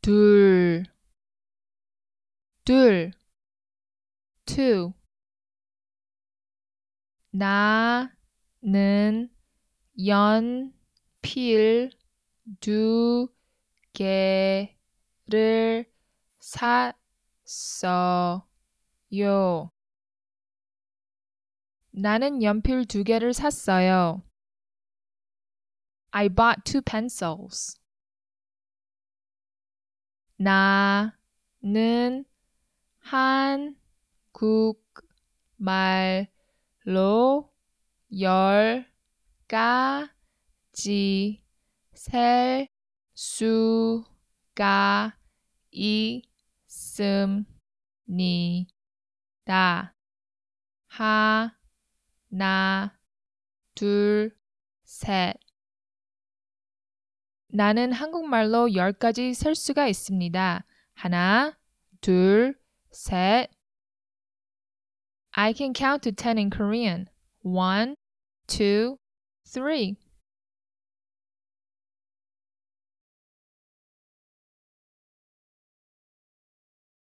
둘, 둘, two. 나는 연필 두 개를 샀어요. 나는 연필 두 개를 샀어요. I bought two pencils. 나는 한국말로 10가지 셀 수가 있습니다. 하나, 둘, 셋. 나는 한국말로 10가지 셀 수가 있습니다. 하나, 둘, 셋. I can count to 10 in Korean. 1, 2, 3.